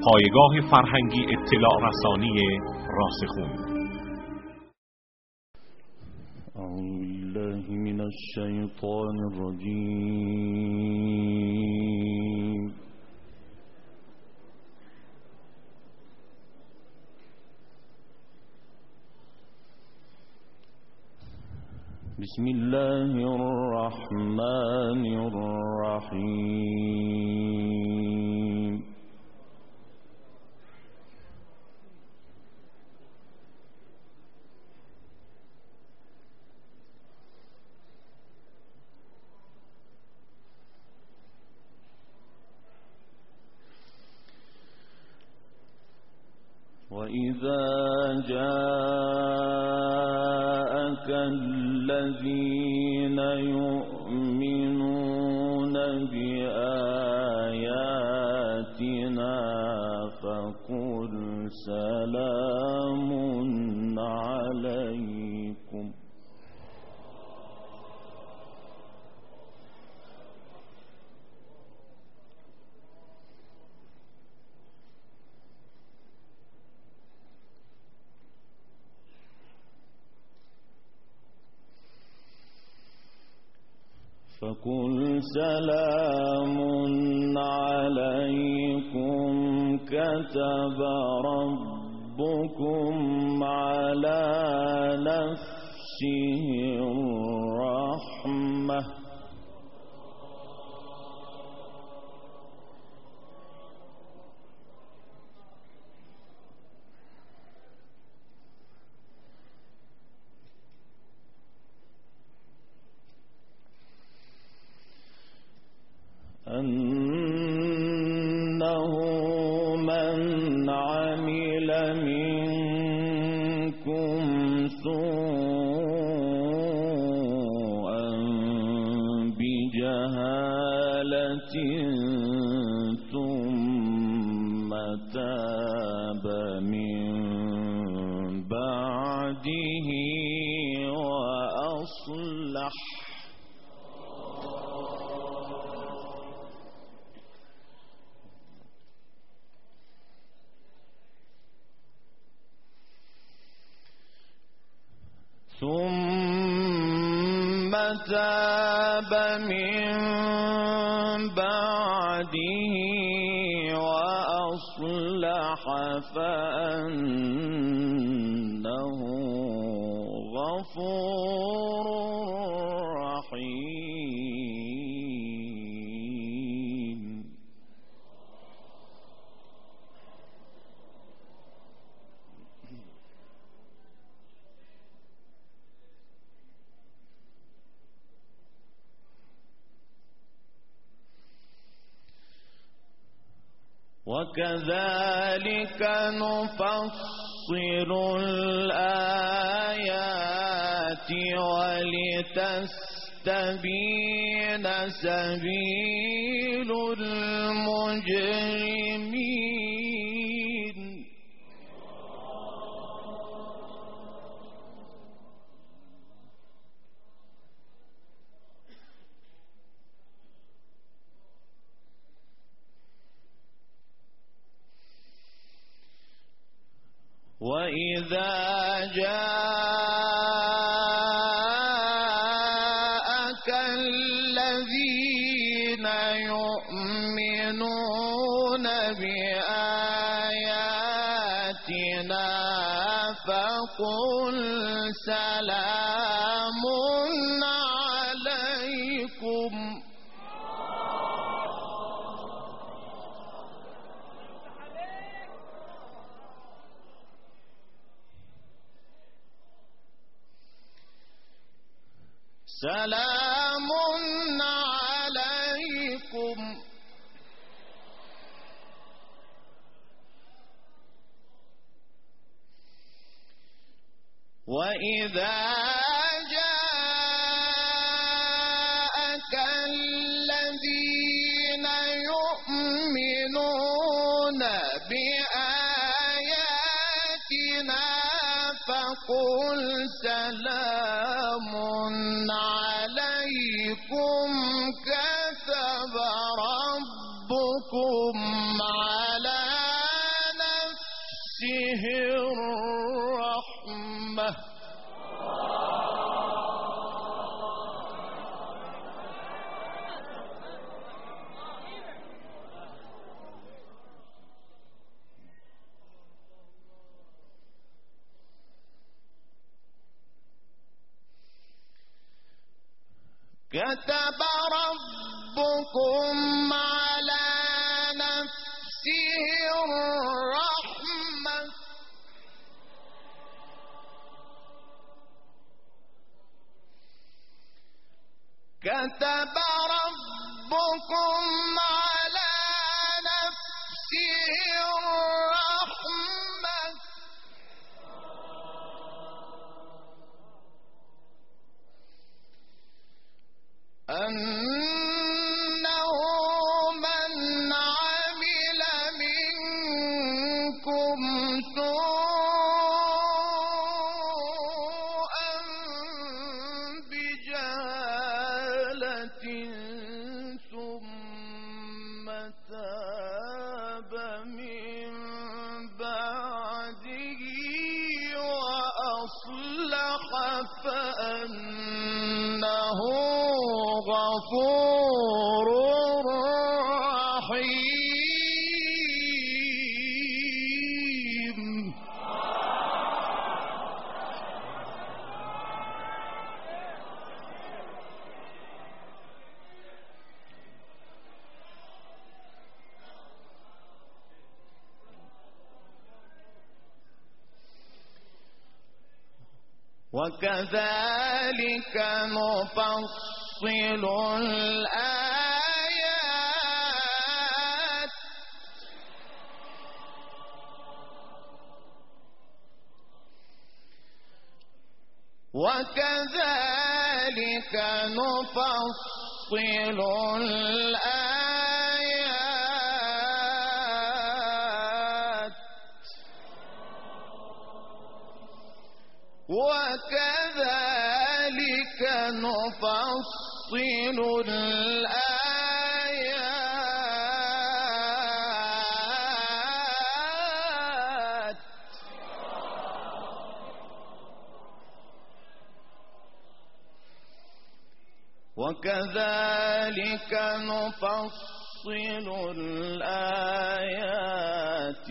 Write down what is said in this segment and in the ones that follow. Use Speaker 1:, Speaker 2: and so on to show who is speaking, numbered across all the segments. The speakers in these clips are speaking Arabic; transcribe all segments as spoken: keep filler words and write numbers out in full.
Speaker 1: پایگاه فرهنگی اطلاع رسانی راسخون.
Speaker 2: اعوذ بالله من الشیطان الرجیم. بسم الله الرحمن الرحیم. وَإِذَا جَاءَكَ الَّذِينَ يُؤْمِنُونَ بِآيَاتِنَا فَقُلْ سَلَامٌ عَلَيْكُمْ فَقُلْ سَلَامٌ عَلَيْكُمْ كَتَبَ رَبُّكُمْ عَلَى نَفْسِهِ الرَّحْمَةَ أنه من عمل منكم سوءا بجهالة ثم تاب من بعده وأصلح ثم تاب من بعده وأصلح فأنه غفور رحيم. وَكَذَلِكَ نُفَصِّلُ الْآيَاتِ وَلِتَسْتَبِينَ سَبِيلُ الْمُجْرِمِينَ. وَإِذَا جَاءَكَ الَّذِينَ يُؤْمِنُونَ بِآيَاتِنَا فَقُلْ سَلَامٌ عَلَيْكُمْ سلام عليكم وإذا جاءك الذين يؤمنون بآياتنا فقل سلام عليكم كتب ربكم على نفسه الرحمة كتب ربكم على نفسه الرحمة كتب ربكم على نفسه الرحمة أنه من عمل منكم سوءا بجهالة ثم تاب من بعده وأصلح فأنه غفور رحيم. وكذلك نفصل الآيات وكذلك نفصل الآيات وكذلك نفصل الآيات وكذلك نفصل الآيات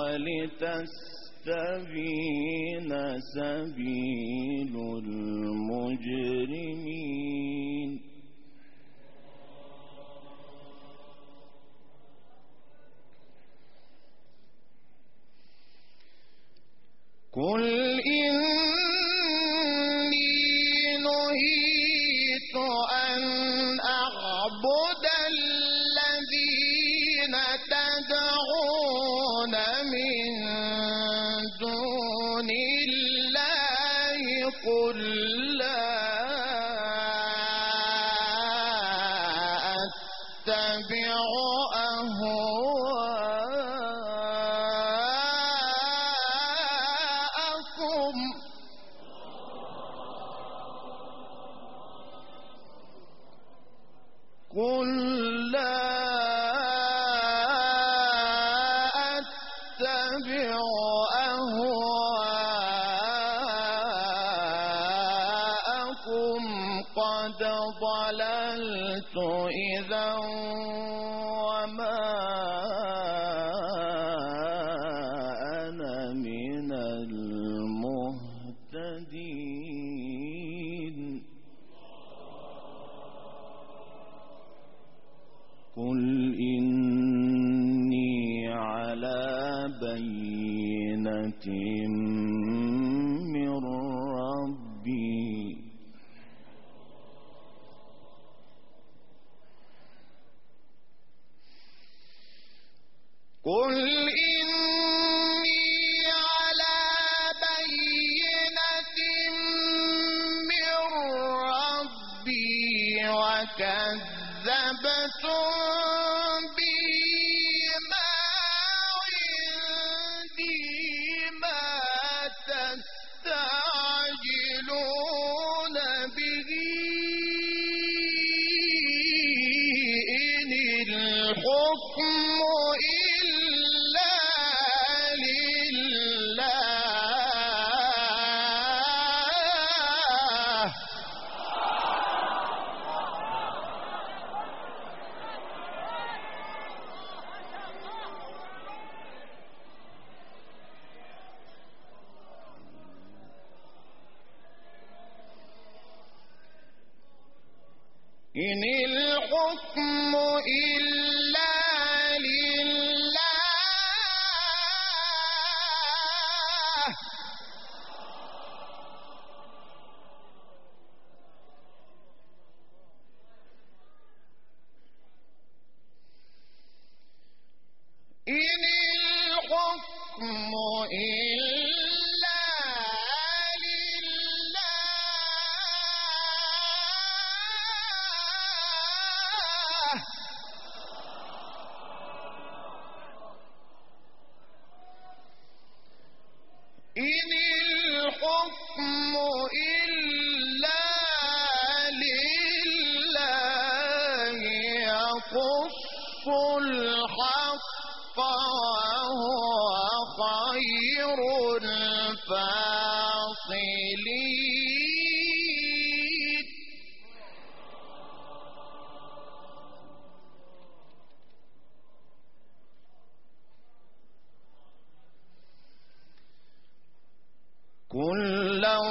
Speaker 2: ولتستبين سبيل المجرمين. قل إني نهيت أن أعبد الذين تدعون من دون الله قل لا أتبع أهواءكم قل لا أتبع أهواءكم قد ضللت إذا وما أنا من المهتدين. قل إني على بينة من ربي قل إني على بينة من ربي وكذبتم به ما عندي ما تستعجلون به إن الحكم إلا إن الحكم إلا لله إن الحكم إلا إن الحكم إلا لله يقص الحق وهو خير الفاصلين قل لو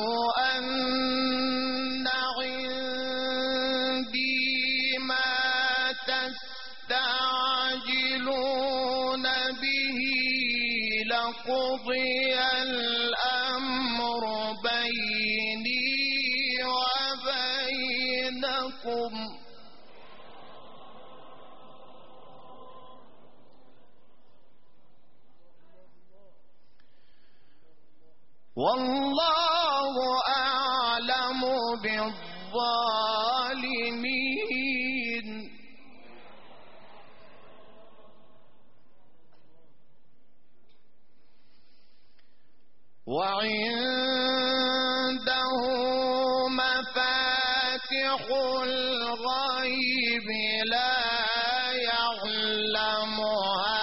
Speaker 2: أن عندي ما تستعجلون به لقضي الأمر بيني وبينكم والله أعلم بالظالمين وعنده مفاتح الغيب لا يعلمها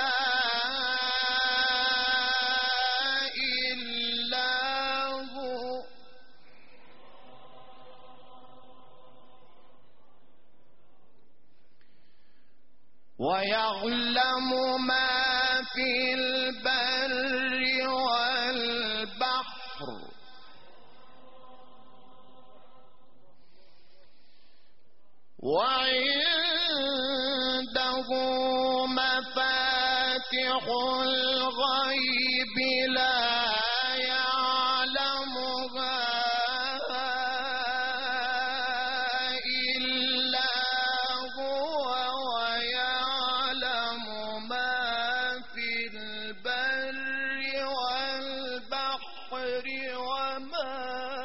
Speaker 2: ويعلم ما في البر والبحر وعنده مفاتح الغيب لا يعلمها إلا هو ويعلم ما في البر والبحر وما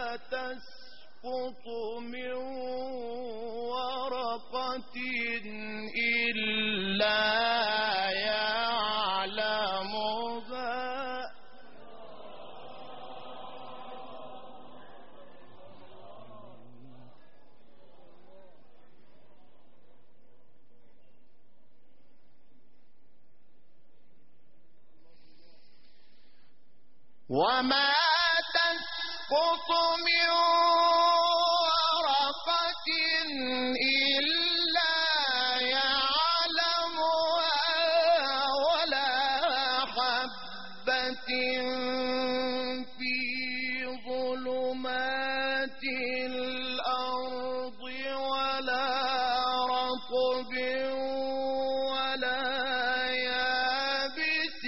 Speaker 2: تسقط من ورقة إلا يعلمها وما تسقط من ورقة إلا يعلمها ولا حبة في ظلمات الأرض ولا رطب ولا يابس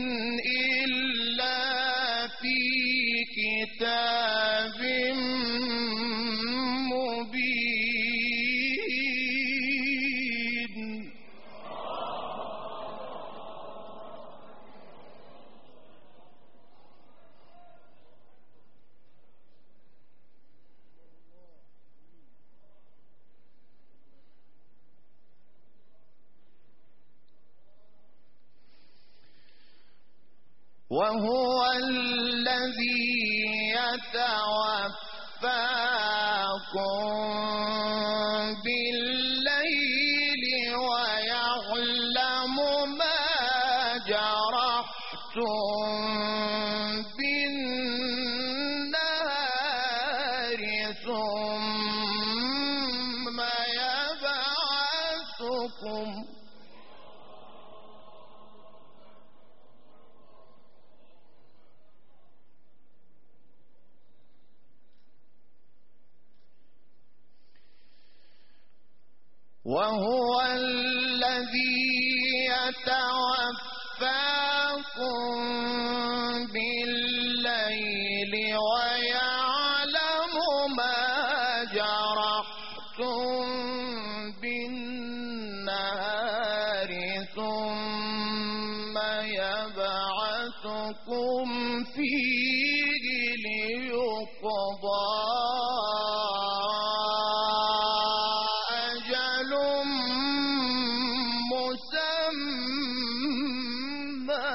Speaker 2: إلا في كتاب مبين وهو الذي يتوفاكم بالليل ويعلم ما جرحتم بالنهار ثم يبعثكم وهو الذي يتوفاكم بالليل ويعلم ما جرحتم بالنهار ثم يبعثكم فيه ليقضى أجل مسمى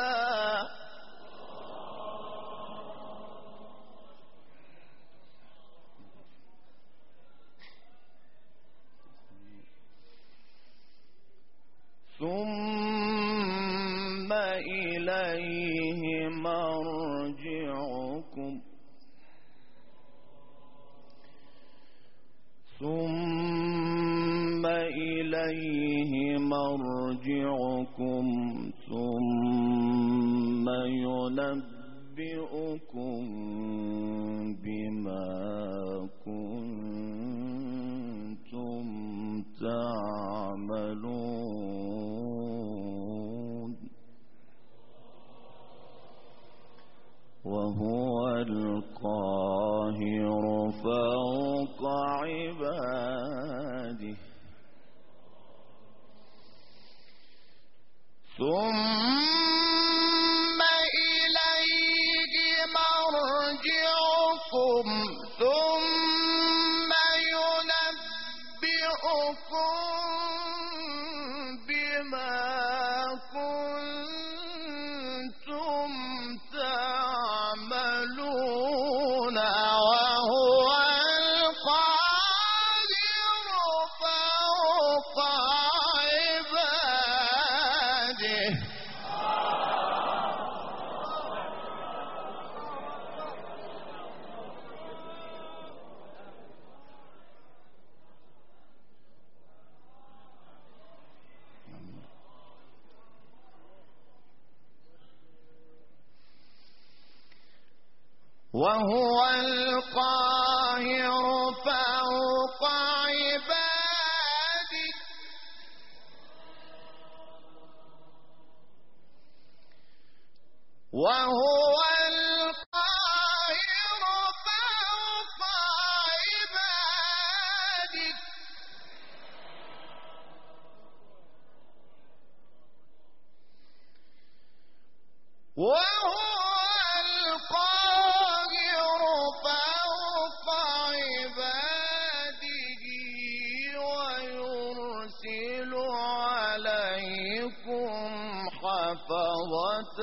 Speaker 2: ثم إليه مرجعكم ثم إليه مرجعكم ثم ينبئكم بما كنتم تعملون وهو القاهر فوق عباده ثم إليه مرجعكم ثم ينبئكم بما كنتم تعملون وهو القاهر فوق عباده وهو القاهر فوق عباده وهو القاهر فوق عباده وهو القاهر فوق عباده ويرسل عليكم حفظة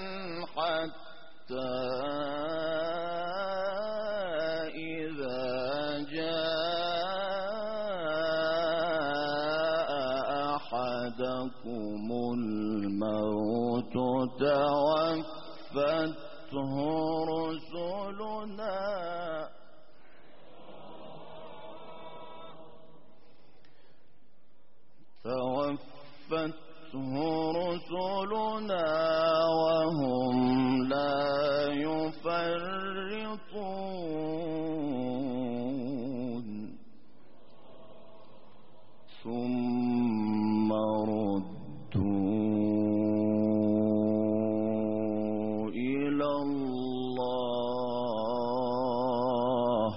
Speaker 2: حتى إذا جاء أحدكم الموت توفته رسلنا توفته رسلنا وهم لا يفرطون ثم ردوا إلى الله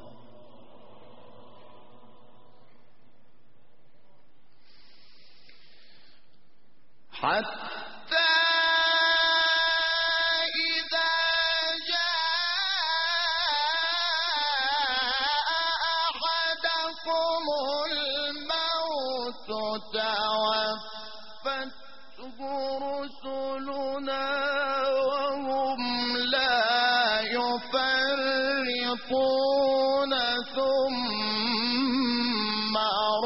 Speaker 2: حتى إذا جاء أحدكم الموت توفته رسلنا وهم لا يفرطون ثم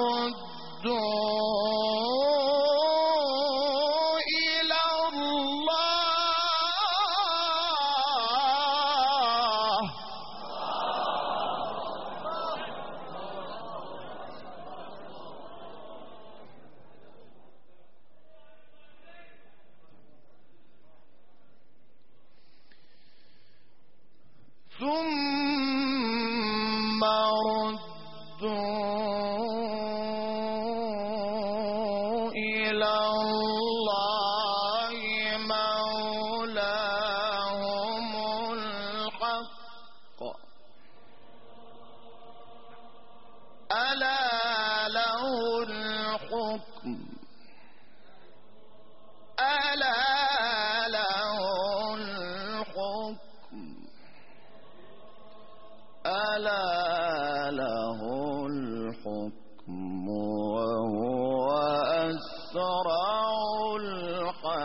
Speaker 2: ردوا إلى الله ثم ردوا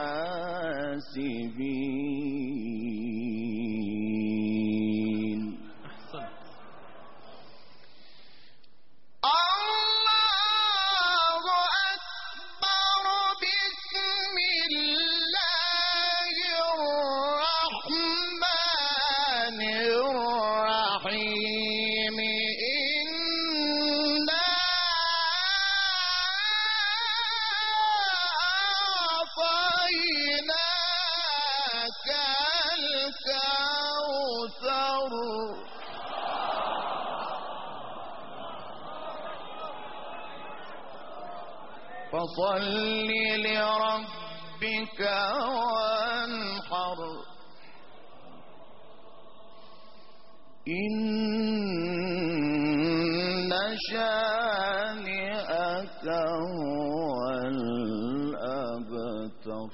Speaker 2: الحاسبين. الله أكبر. بسم الله الرحمن الرحيم. إنا أعطيناك الكوثر فصل لربك وانحر. إن شانئك هو الأبتر.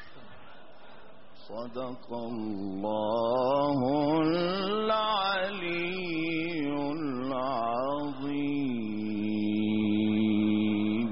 Speaker 2: صدق الله العلي العظيم.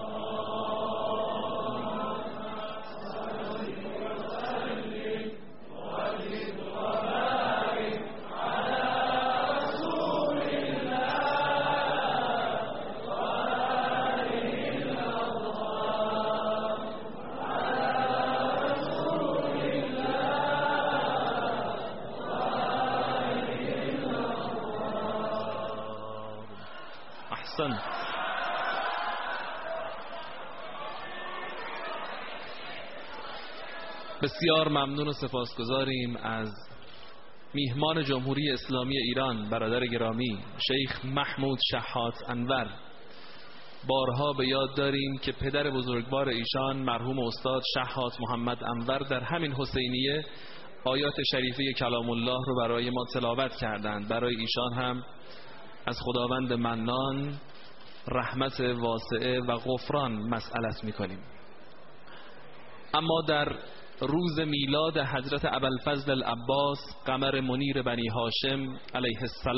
Speaker 3: احسن. بسیار ممنون و سپاسگزاریم از میهمان جمهوری اسلامی ایران برادر گرامی شیخ محمود شحات انور. بارها به یاد داریم که پدر بزرگوار ایشان مرحوم استاد شحات محمد انور در همین حسینیه آیات شریفه کلام الله رو برای ما تلاوت کردند. برای ایشان هم از خداوند منان رحمت واسعه و غفران مسئلت میکنیم. اما در روز میلاد حضرت ابوالفضل العباس قمر منیر بنی هاشم علیه السلام